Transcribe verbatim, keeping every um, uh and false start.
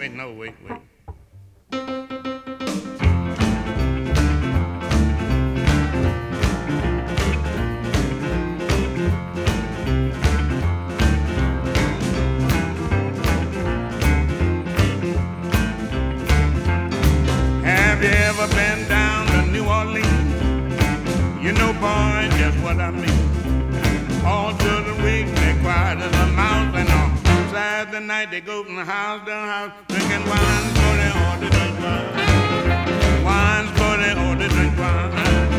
wait, no, wait, wait. Have you ever been down to New Orleans? You know, boy, just what I mean. All through the week, they quiet as a mouse, and on Saturday night, they go from house to house, drinking wine, for they order drink wine. Wine's for they order drink wine.